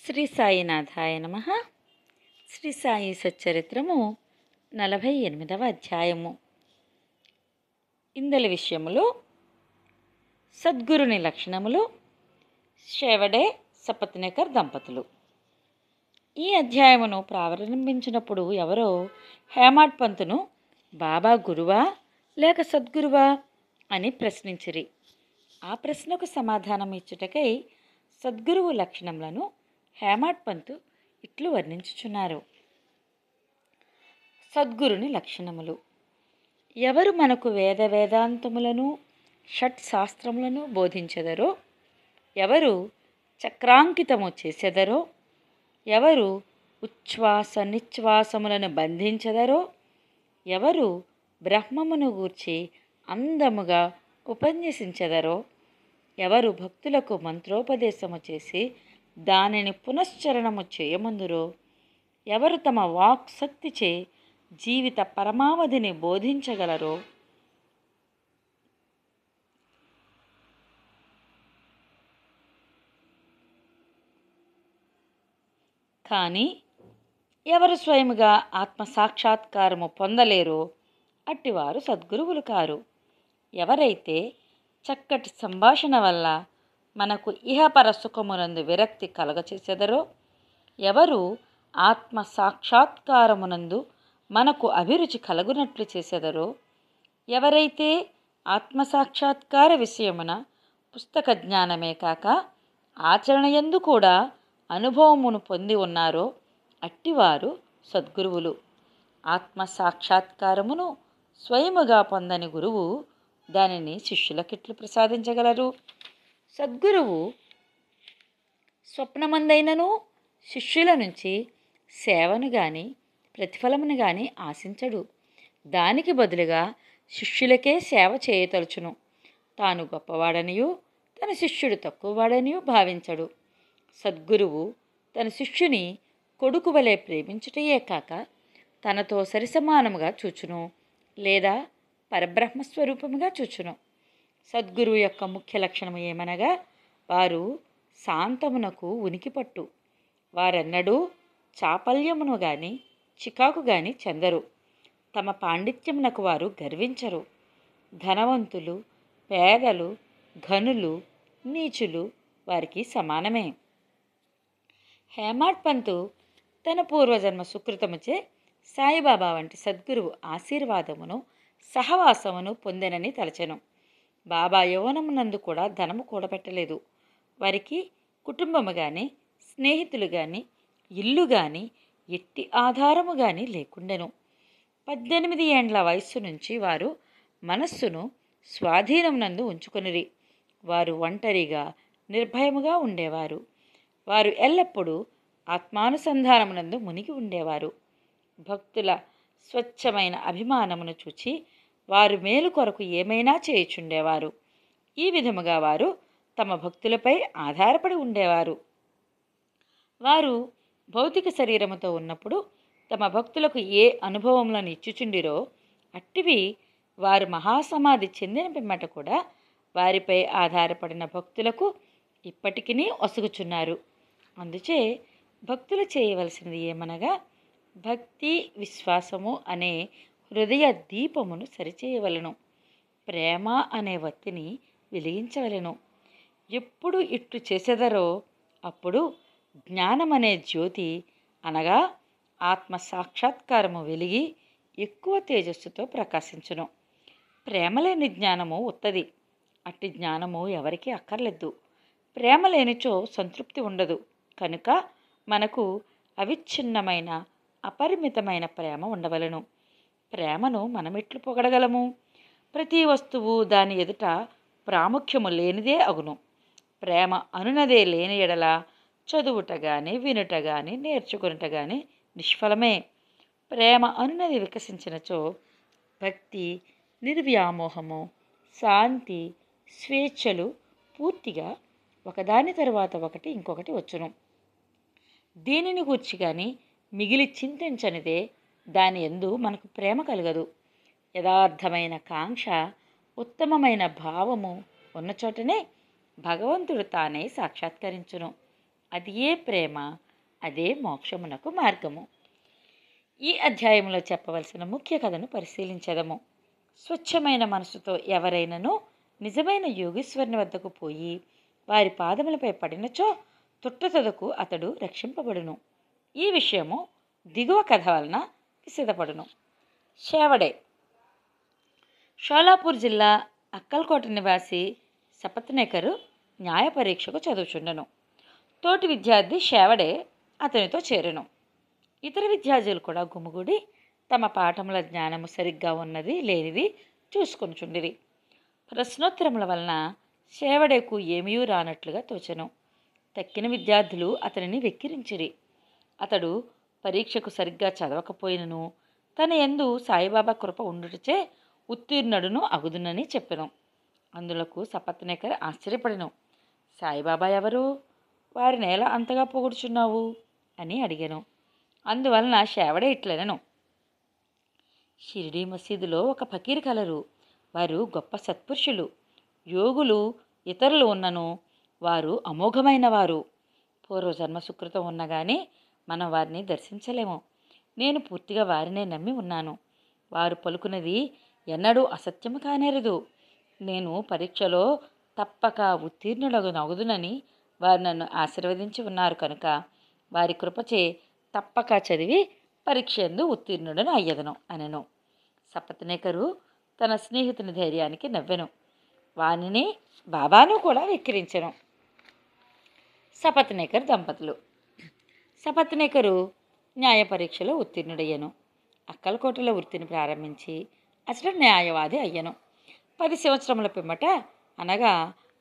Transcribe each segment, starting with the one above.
శ్రీ సాయినాథాయ నమః. శ్రీ సాయి సచ్చరిత్రము 48వ అధ్యాయము. ఇందలి విషయములు సద్గురుని లక్షణములు, షేవడే సపత్నేకర్ దంపతులు. ఈ అధ్యాయమును ప్రారంభించినప్పుడు ఎవరో హేమాడ్ పంతును బాబా గురువా లేక సద్గురువా అని ప్రశ్నించిరి. ఆ ప్రశ్నకు సమాధానం ఇచ్చుటకై సద్గురువు లక్షణములను హేమాడ్ పంతు ఇట్లు వర్ణించుచున్నారు. సద్గురుని లక్షణములు: ఎవరు మనకు వేదాంతములను షట్ శాస్త్రములను బోధించెదరో, ఎవరు చక్రాంకితము చేసెదరో, ఎవరు ఉచ్ఛ్వాస నిశ్వాసములను బంధించెదరో, ఎవరు బ్రహ్మమును గూర్చి అందముగా ఉపన్యసించెదరో, ఎవరు భక్తులకు మంత్రోపదేశము చేసి దానిని పునశ్చరణము చేయమందురో, ఎవరు తమ వాక్ శక్తిచే జీవిత పరమావధిని బోధించగలరో, కానీ ఎవరు స్వయముగా ఆత్మసాక్షాత్కారము పొందలేరో అట్టివారు సద్గురువులు కారు. ఎవరైతే చక్కటి సంభాషణ వల్ల మనకు ఇహపర సుఖమునందు విరక్తి కలగచేసెదరో, ఎవరు ఆత్మ సాక్షాత్కారమునందు మనకు అభిరుచి కలుగునట్లు చేసెదరో, ఎవరైతే ఆత్మసాక్షాత్కార విషయమున పుస్తక జ్ఞానమే కాక ఆచరణయందు కూడా అనుభవమును పొంది ఉన్నారో అట్టివారు సద్గురువులు. ఆత్మసాక్షాత్కారమును స్వయముగా పొందని గురువు దానిని శిష్యులకిట్లు ప్రసాదించగలరు? సద్గురువు స్వప్నమందైనను శిష్యుల నుంచి సేవను గాని ప్రతిఫలమును గాని ఆశించడు. దానికి బదులుగా శిష్యులకే సేవ చేయతలుచును. తాను గొప్పవాడనియు తన శిష్యుడు తక్కువవాడనియు భావించడు. సద్గురువు తన శిష్యుని కొడుకు వలె ప్రేమించుటయే కాక తనతో సరిసమానముగా చూచును, లేదా పరబ్రహ్మస్వరూపముగా చూచును. సద్గురువు యొక్క ముఖ్య లక్షణము ఏమనగా, వారు శాంతమునకు ఉనికిపట్టు. వారెన్నడూ చాపల్యమును గాని చికాకు గాని చెందరు. తమ పాండిత్యమునకు వారు గర్వించరు. ధనవంతులు, పేదలు, ఘనులు, నీచులు వారికి సమానమే. హేమాడ్ పంతు తన పూర్వజన్మ సుకృతముచే సాయిబాబా వంటి సద్గురువు ఆశీర్వాదమును సహవాసమును పొందెనని తలచెను. బాబా యౌవనమునందు కూడా ధనము కూడబెట్టలేదు. వారికి కుటుంబము గాని స్నేహితులు గాని ఇల్లు గాని ఎట్టి ఆధారము గాని లేకుండెను. 18 ఏండ్ల వయస్సు నుంచి వారు మనస్సును స్వాధీనమునందు ఉంచుకొనిరి. వారు ఒంటరిగా నిర్భయముగా ఉండేవారు. వారు ఎల్లప్పుడూ ఆత్మానుసంధానమునందు మునిగి ఉండేవారు. భక్తుల స్వచ్ఛమైన అభిమానమును చూచి వారు మేలు కొరకు ఏమైనా చేయుచుండేవారు. ఈ విధముగా వారు తమ భక్తులపై ఆధారపడి ఉండేవారు. వారు భౌతిక శరీరముతో ఉన్నప్పుడు తమ భక్తులకు ఏ అనుభవములను ఇచ్చుచుండిరో అట్టివి వారు మహాసమాధి చెందిన పిమ్మట కూడా వారిపై ఆధారపడిన భక్తులకు ఇప్పటికీ ఒసుగుచున్నారు. అందుచే భక్తులు చేయవలసినది ఏమనగా, భక్తి విశ్వాసము అనే హృదయ దీపమును సరిచేయవలను. ప్రేమ అనే వత్తిని వెలిగించవలెను. ఎప్పుడు ఇట్లు చేసెదరో అప్పుడు జ్ఞానమనే జ్యోతి అనగా ఆత్మ సాక్షాత్కారము వెలిగి ఎక్కువ తేజస్సుతో ప్రకాశించును. ప్రేమ లేని జ్ఞానము ఉత్తది. అట్టి జ్ఞానము ఎవరికి అక్కర్లేదు. ప్రేమ లేనిచో సంతృప్తి ఉండదు. కనుక మనకు అవిచ్ఛిన్నమైన అపరిమితమైన ప్రేమ ఉండవలెను. ప్రేమను మనమెట్లు పొగడగలము? ప్రతి వస్తువు దాని ఎదుట ప్రాముఖ్యము లేనిదే అగును. ప్రేమ అనునదే లేని ఎడల చదువుట గాని వినుట గాని నేర్చుకునుట గాని నిష్ఫలమే. ప్రేమ అనునది వికసించినచో భక్తి, నిర్వ్యామోహము, శాంతి, స్వేచ్ఛలు పూర్తిగా ఒకదాని తరువాత ఒకటి ఇంకొకటి వచ్చును. దీనిని గూర్చి గాని మిగిలి చింతించనిదే దాని యందు మనకు ప్రేమ కలగదు. యథార్థమైన కాంక్ష, ఉత్తమమైన భావము ఉన్నచోటనే భగవంతుడు తానే సాక్షాత్కరించును. అది ఏ ప్రేమ, అదే మోక్షమునకు మార్గము. ఈ అధ్యాయంలో చెప్పవలసిన ముఖ్య కథను పరిశీలించదము. స్వచ్ఛమైన మనసుతో ఎవరైనను నిజమైన యోగీశ్వరుని వద్దకు పోయి వారి పాదములపై పడినచో తుట్టతుదకు అతడు రక్షింపబడును. ఈ విషయము దిగువ కథ వలన విశదపడును. షేవడే షోలాపూర్ జిల్లా అక్కల్కోట నివాసి సపత్నేకరు న్యాయ పరీక్షకు చదువుచుండెను. తోటి విద్యార్థి షేవడే అతనితో చేరెను. ఇతర విద్యార్థులు కూడా గుమిగూడి తమ పాఠముల జ్ఞానము సరిగ్గా ఉన్నది లేనిది చూసుకొనుచుండిరి. ప్రశ్నోత్తరముల వలన షేవడేకు ఏమీ రానట్లుగా తోచెను. తక్కిన విద్యార్థులు అతనిని వెక్కిరించిరి. అతడు పరీక్షకు సరిగ్గా చదవకపోయినను తన యందు సాయిబాబా కృప ఉండుటచే ఉత్తీర్ణుడును అగుదునని చెప్పెను. అందులకు సపత్నేకర్ ఆశ్చర్యపడెను. సాయిబాబా ఎవరు? వారిని ఎలా అంతగా పొగుడుచున్నావు అని అడిగాను. అందువలన షేవడే ఇట్లనెను. షిరిడీ మసీదులో ఒక ఫకీర్ కలరు. వారు గొప్ప సత్పురుషులు, యోగులు. ఇతరులు ఉన్నను వారు అమోఘమైన వారు. పూర్వజన్మ సుకృతం ఉన్నగాని మనం వారిని దర్శించలేము. నేను పూర్తిగా వారినే నమ్మి ఉన్నాను. వారు పలుకున్నది ఎన్నడూ అసత్యము కానేరదు. నేను పరీక్షలో తప్పక ఉత్తీర్ణుడగునని వారు నన్ను ఆశీర్వదించి ఉన్నారు కనుక వారి కృపచే తప్పక చదివి పరీక్ష యందు ఉత్తీర్ణుడను అయ్యదను అనెను. సపత్నేకరు తన స్నేహితుని ధైర్యానికి నవ్వెను. వానిని బాబాను కూడా వెక్కిరించెను. సపత్నేకర్ దంపతులు. సపత్నేకరు న్యాయ పరీక్షలో ఉత్తీర్ణుడయ్యను. అక్కలకోటలో వృత్తిని ప్రారంభించి అసలు న్యాయవాది అయ్యను. 10 సంవత్సరముల పిమ్మట అనగా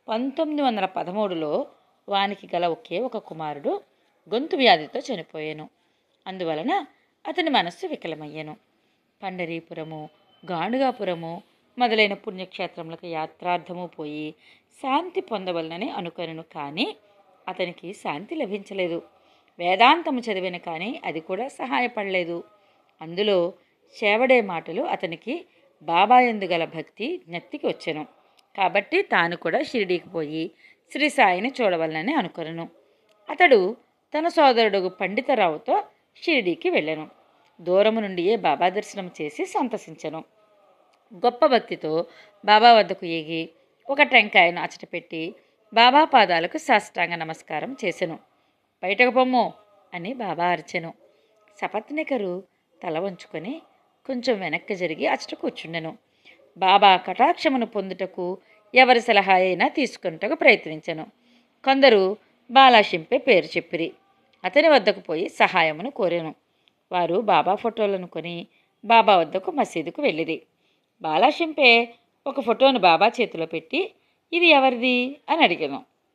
1913లో వానికి గల ఒకే ఒక కుమారుడు గొంతు వ్యాధితో చనిపోయాను. అందువలన అతని మనస్సు వికలమయ్యను. పండరీపురము, గాణుగాపురము మొదలైన పుణ్యక్షేత్రములకు యాత్రార్థము పోయి శాంతి పొందవలనని అనుకొనెను. కానీ అతనికి శాంతి లభించలేదు. వేదాంతము చదివిన కానీ అది కూడా సహాయపడలేదు. అందులో షేవడే మాటలు అతనికి బాబా యందు గల భక్తి జ్ఞప్తికి వచ్చెను. కాబట్టి తాను కూడా షిరిడీకి పోయి శ్రీ సాయిని చూడవలనని అనుకొనెను. అతడు తన సోదరుడు పండితరావుతో షిరిడీకి వెళ్ళెను. దూరము నుండియే బాబా దర్శనం చేసి సంతసించెను. గొప్ప భక్తితో బాబా వద్దకు ఎగి ఒక టెంకాయను అచట పెట్టి బాబా పాదాలకు సాష్టాంగ నమస్కారం చేసెను. బయటకు పొమ్ము అని బాబా అరిచెను. సపత్నేకరు తల వంచుకొని కొంచెం వెనక్కి జరిగి అచట కూర్చుండెను. బాబా కటాక్షమును పొందుటకు ఎవరి సలహా అయినా తీసుకున్నటకు ప్రయత్నించెను. కొందరు బాలాషింపే పేరు చెప్పిరి. అతని వద్దకు పోయి సహాయమును కోరెను. వారు బాబా ఫోటోలను కొని బాబా వద్దకు మసీదుకు వెళ్ళిరి. బాలాషింపే ఒక ఫోటోను బాబా చేతిలో పెట్టి ఇది ఎవరిది అని అడిగాను.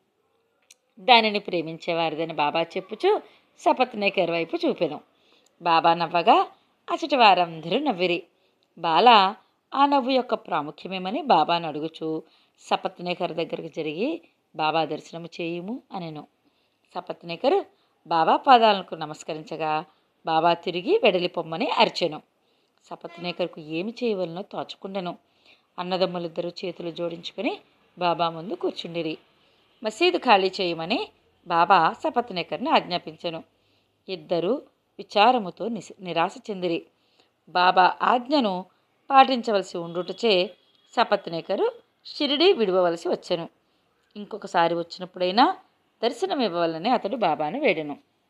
దానిని ప్రేమించేవారిదని బాబా చెప్పుచు సపత్నేకర్ వైపు చూపెను. బాబా నవ్వగా అచటి వారందరూ నవ్విరి. బాలా ఆ నవ్వు యొక్క ప్రాముఖ్యమేమని బాబాను అడుగుచు సపత్నేకర్ దగ్గరికి జరిగి బాబా దర్శనము చేయుము అనెను. సపత్నేకర్ బాబా పాదాలకు నమస్కరించగా బాబా తిరిగి వెడలిపొమ్మని అరిచెను. సపత్నేకర్కు ఏమి చేయవలనో తోచకుండెను. అన్నదమ్ములిద్దరూ చేతులు జోడించుకుని బాబా ముందు కూర్చుండిరి. మసీదు ఖాళీ చేయమని బాబా సపత్నేకర్ని ఆజ్ఞాపించెను. ఇద్దరూ విచారముతో నిరాశ చెందిరి. బాబా ఆజ్ఞను పాటించవలసి ఉండుటచే సపత్నేకరు షిరిడీ విడవవలసి వచ్చెను. ఇంకొకసారి వచ్చినప్పుడైనా దర్శనం ఇవ్వవలని అతడు బాబాను వేడెను.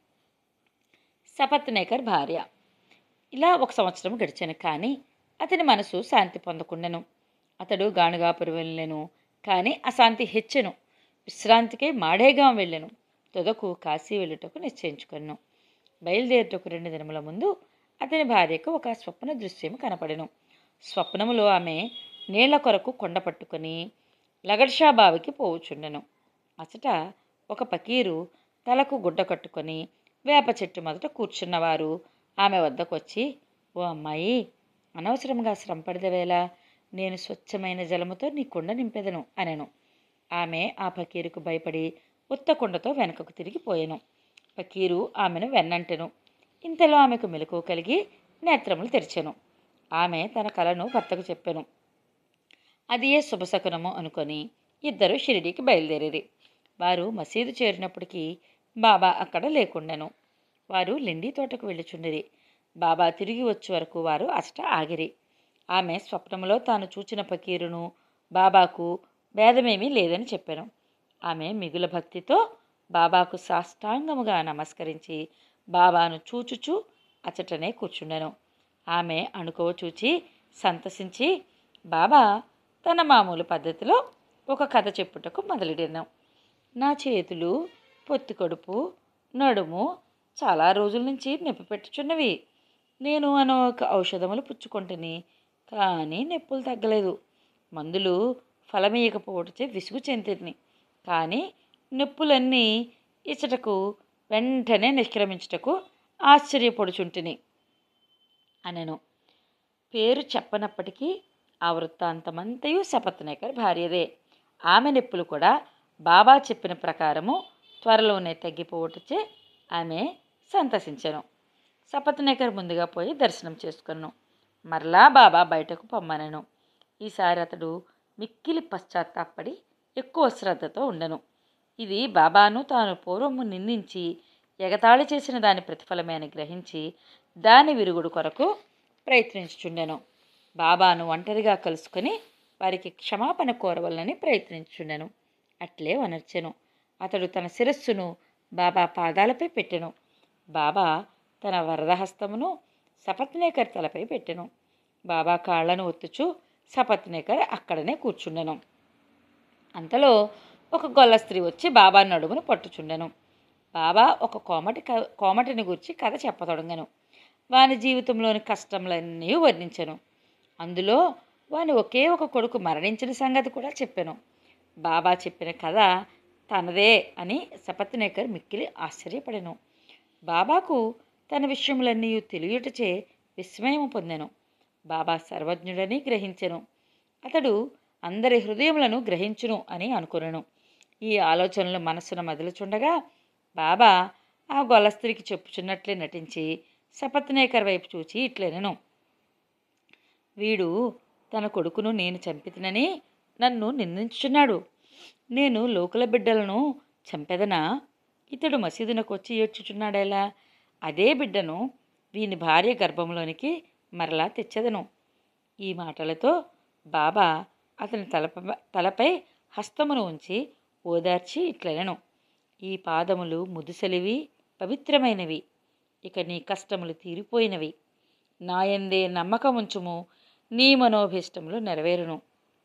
సపత్నేకర్ భార్య. ఇలా 1 సంవత్సరం గడిచెను. కానీ అతని మనసు శాంతి పొందకుండెను. అతడు గాణుగాపురం వెళ్ళెను. కానీ అశాంతి హెచ్చెను. విశ్రాంతికై మాడేగాం వెళ్ళెను. తుదకు కాశీ వెళ్ళుటకు నిశ్చయించుకొనెను. బయలుదేరుటకు 2 దినముల ముందు అతని భార్యకు ఒక స్వప్న దృశ్యము కనపడెను. స్వప్నములో ఆమె నీళ్ల కొరకు కొండ పట్టుకొని లగడ్షా బావికి పోవుచుండెను. అచట ఒక పకీరు తలకు గుడ్డ కట్టుకొని వేప చెట్టు మొదట కూర్చున్నవారు ఆమె వద్దకు వచ్చి, ఓ అమ్మాయి, అనవసరంగా శ్రమపడిదవేలా, నేను స్వచ్ఛమైన జలముతో నీ కుండ నింపెదను అనెను. ఆమె ఆ పకీరుకు భయపడి ఉత్త కుండతో వెనుకకు తిరిగిపోయెను. పకీరు ఆమెను వెన్నంటెను. ఇంతలో ఆమెకు మెలకువ కలిగి నేత్రములు తెరిచెను. ఆమె తన కలను భర్తకు చెప్పెను. అది ఏ శుభశకునము అనుకొని ఇద్దరు షిరిడీకి బయలుదేరిరి. వారు మసీదు చేరినప్పటికీ బాబా అక్కడ లేకుండెను. వారు లెండి తోటకు వెళ్ళుచుండిరి. బాబా తిరిగి వచ్చే వరకు వారు అచట ఆగిరి. ఆమె స్వప్నములో తాను చూచిన ఫకీరును బాబాకు భేదమేమీ లేదని చెప్పాను. ఆమె మిగుల భక్తితో బాబాకు సాష్టాంగముగా నమస్కరించి బాబాను చూచుచూ అచటనే కూర్చుండెను. ఆమె అణుకువ చూచి సంతసించి బాబా తన మామూలు పద్ధతిలో ఒక కథ చెప్పుటకు మొదలెడెను. నా చేతులు, పొత్తి కడుపు, నడుము చాలా రోజుల నుంచి నొప్పి పెట్టుచున్నవి. నేను అనేక ఔషధములు పుచ్చుకొంటిని, కానీ నొప్పులు తగ్గలేదు. మందులు ఫలమీయకపోవటచే విసుగు చెందిని, కానీ నొప్పులన్నీ ఇచ్చటకు వెంటనే నిష్క్రమించుటకు ఆశ్చర్యపడుచుంటిని అనెను. పేరు చెప్పనప్పటికీ ఆ వృత్తాంతమంతయు సపత్నేకర్ భార్యదే. ఆమె నొప్పులు కూడా బాబా చెప్పిన ప్రకారము త్వరలోనే తగ్గిపోవటచే ఆమె సంతసించెను. సపత్నేకర్ ముందుగా పోయి దర్శనం చేసుకున్నాను. మరలా బాబా బయటకు పొమ్మనెను. ఈసారి అతడు మిక్కిలి పశ్చాత్తాపడి ఎక్కువ శ్రద్ధతో ఉండెను. ఇది బాబాను తాను పూర్వము నిందించి ఎగతాళి చేసిన దాని ప్రతిఫలమే అని గ్రహించి దాని విరుగుడు కొరకు ప్రయత్నించుచుండెను. బాబాను ఒంటరిగా కలుసుకొని వారికి క్షమాపణ కోరవలనని ప్రయత్నించుండెను. అట్లే వనర్చెను. అతడు తన శిరస్సును బాబా పాదాలపై పెట్టెను. బాబా తన వరదహస్తమును సపత్నేకర్ తలపై పెట్టెను. బాబా కాళ్లను ఒత్తుచు సపత్నేకర్ అక్కడనే కూర్చుండెను. అంతలో ఒక గొల్ల స్త్రీ వచ్చి బాబా నడుమును పట్టుచుండెను. బాబా ఒక కోమటిని గురించి కథ చెప్పతొడగెను. వాని జీవితంలోని కష్టములన్నీ వర్ణించెను. అందులో వాని ఒకే ఒక కొడుకు మరణించిన సంగతి కూడా చెప్పెను. బాబా చెప్పిన కథ తనదే అని సపత్నేకర్ మిక్కిలి ఆశ్చర్యపడెను. బాబాకు తన విషయములన్నీ తెలియుటచే విస్మయము పొందెను. బాబా సర్వజ్ఞుడని గ్రహించెను. అతడు అందరి హృదయములను గ్రహించును అని అనుకొనెను. ఈ ఆలోచనలు మనస్సును మదిలిచుండగా బాబా ఆ గొల్ల స్త్రీకి చెప్పుచున్నట్లే నటించి సపత్నేకర్ వైపు చూచి ఇట్లనెను. వీడు తన కొడుకును నేను చంపితినని నన్ను నిందించుచున్నాడు. నేను లోకుల బిడ్డలను చంపెదనా? ఇతడు మసీదునకు వచ్చి ఏడ్చుచున్నాడేలా? అదే బిడ్డను వీని భార్య గర్భంలోనికి మరలా తెచ్చెదను. ఈ మాటలతో బాబా అతని తలపై హస్తమును ఉంచి ఓదార్చి ఇట్లనెను. ఈ పాదములు ముదుసలివి, పవిత్రమైనవి. ఇక నీ కష్టములు తీరిపోయినవి. నాయందే నమ్మకముంచుము, నీ మనోభీష్టములు నెరవేరును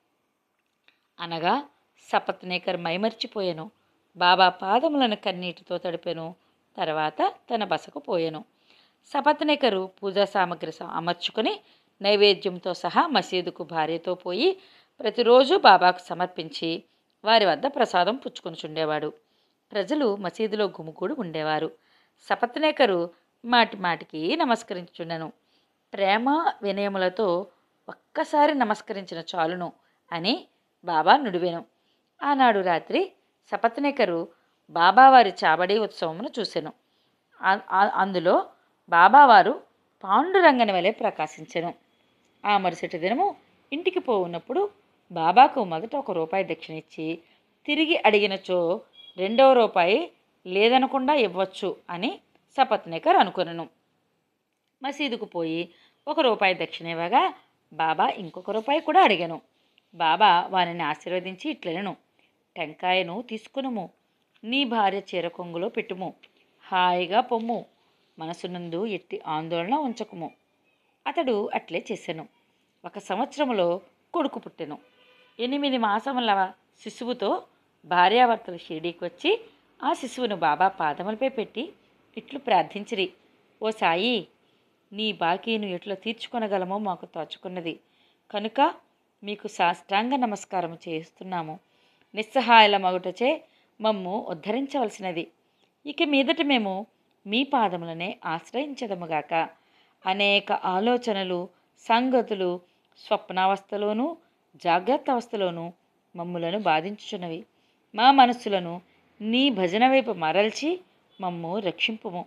అనగా సపత్నేకర్ మైమర్చిపోయెను. బాబా పాదములను కన్నీటితో తడిపెను. తర్వాత తన బసకు పోయెను. సపత్నేకరు పూజా సామగ్రి అమర్చుకొని నైవేద్యంతో సహా మసీదుకు భార్యతో పోయి ప్రతిరోజు బాబాకు సమర్పించి వారి వద్ద ప్రసాదం పుచ్చుకొనిచుండేవాడు. ప్రజలు మసీదులో గుమిగూడి ఉండేవారు. సపత్నేకరు మాటిమాటికి నమస్కరించుచుండెను. ప్రేమ వినయములతో ఒక్కసారి నమస్కరించిన చాలును అని బాబా నుడివెను. ఆనాడు రాత్రి సపత్నేకరు బాబావారి చాబడి ఉత్సవమును చూసెను. అందులో బాబావారు పాండురంగని వలె ప్రకాశించెను. ఆ మరుసటి దినము ఇంటికి పోవున్నప్పుడు బాబాకు మొదట ₹1 దక్షిణ ఇచ్చి తిరిగి అడిగినచో ₹2 లేదనకుండా ఇవ్వచ్చు అని సపత్నేకర్ అనుకొనెను. మసీదుకు పోయి ₹1 దక్షిణ ఇవ్వగా బాబా ఇంకొక రూపాయి కూడా అడిగాను. బాబా వారిని ఆశీర్వదించి ఇట్లనెను. టెంకాయను తీసుకునుము, నీ భార్య చీర కొంగులో పెట్టుము, హాయిగా పొమ్ము, మనసునందు ఎట్టి ఆందోళన ఉంచకుము. అతడు అట్లే చేసెను. 1 సంవత్సరములో కొడుకు పుట్టెను. 8 మాసముల శిశువుతో భార్యాభర్తలు షిరిడీకి వచ్చి ఆ శిశువును బాబా పాదములపై పెట్టి ఇట్లు ప్రార్థించిరి. ఓ సాయి, నీ బాకీను ఎట్లా తీర్చుకొనగలమో మాకు తోచుకున్నది కనుక మీకు సాష్టాంగ నమస్కారం చేస్తున్నాము. నిస్సహాయాల మగుటచే మమ్ము ఉద్ధరించవలసినది. ఇక మీదట మేము మీ పాదములనే ఆశ్రయించదముగాక. అనేక ఆలోచనలు, సంగతులు స్వప్నావస్థలోనూ జాగ్రత్త అవస్థలోనూ మమ్ములను బాధించుచున్నవి. మా మనస్సులను నీ భజన వైపు మరల్చి మమ్ము రక్షింపుము.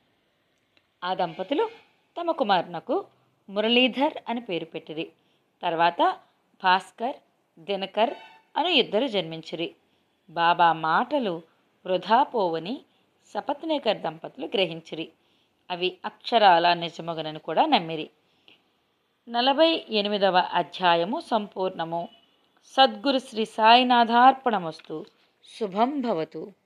ఆ దంపతులు తమ కుమారునకు మురళీధర్ అని పేరు పెట్టిరి. తర్వాత భాస్కర్, దినకర్ అను 2 జన్మించిరి. బాబా మాటలు వృధా పోవని సపత్నేకర్ దంపతులు గ్రహించిరి. అవి అక్షరాల నిజమగనని కూడా నమ్మిరి. 48వ అధ్యాయము సంపూర్ణము. సద్గురు శ్రీ సాయినాథార్పణమస్తు. శుభం భవతు.